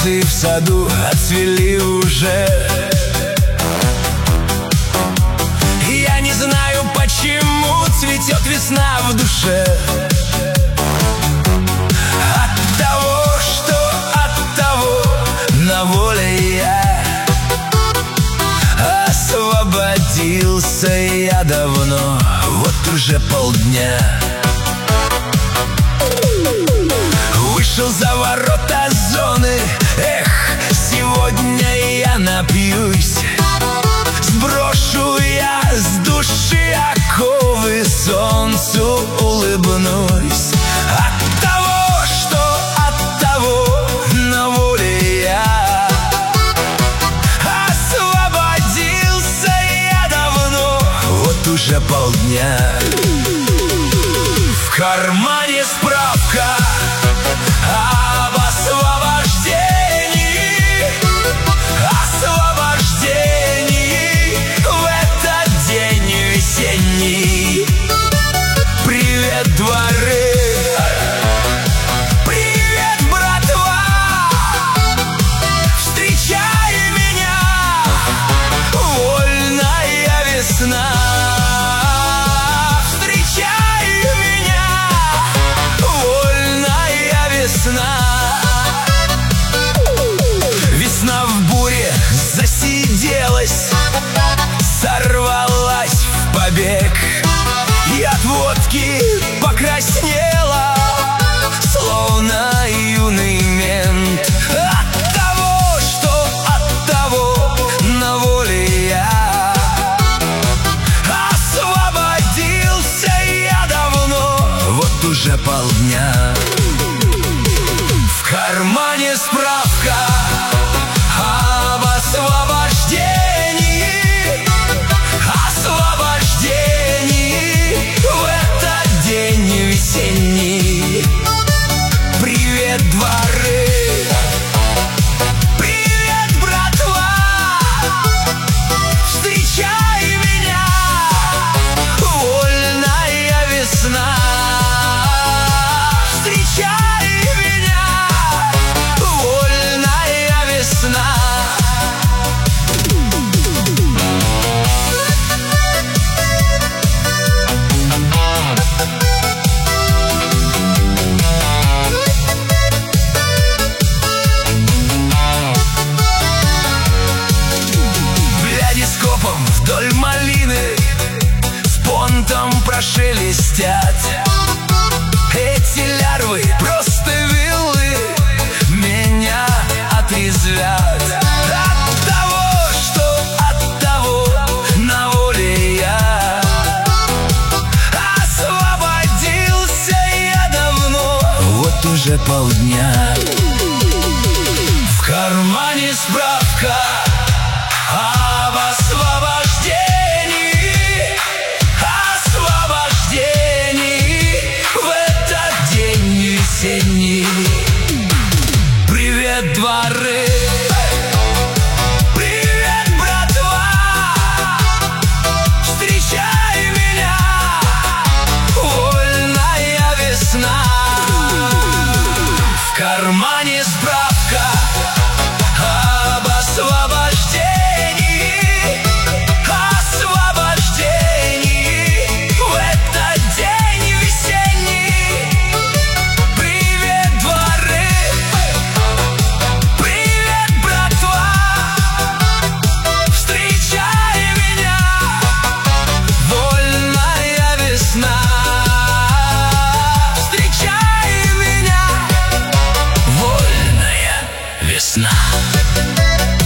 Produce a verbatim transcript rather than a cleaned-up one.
розы в саду отцвели уже. Я не знаю, почему цветет весна в душе. От того, что от того на воле я освободился я давно, вот уже полдня. Вышел за ворота зоны, эх, сегодня я напьюсь. Сброшу я с души оковы, солнцу улыбнусь. От того, что от того на воле я освободился я давно, вот уже полдня. В кармане справка об освобождении, освобождении в этот день весенний. Привет, дворы, привет, братва, встречай меня, вольная весна. Весна в буре засиделась, сорвалась в побег, и от водки покраснела, словно юный мент. От того, что от того на воле я освободился я давно, вот уже полдня. В кармане справка об освобождении, освобождении в этот день весенний. Привет, дворы, привет, братва, встречай меня, вольная весна. Встречай меня, вольная весна. Бляди-скопом вдоль малины с понтом прошелестят. Эти лярвы просто виллы меня отрезвят. От того, что от того на воле я освободился я давно, вот уже полдня. В кармане справка об освобождении, освобождении в этот день весенний. Привет, дворы, привет, братва, встречай меня, вольная весна. В кармане справка об освобождении, освобождении в этот день весенний. Привет, дворы, привет, братва, встречай меня, вольная весна. Встречай меня, вольная весна.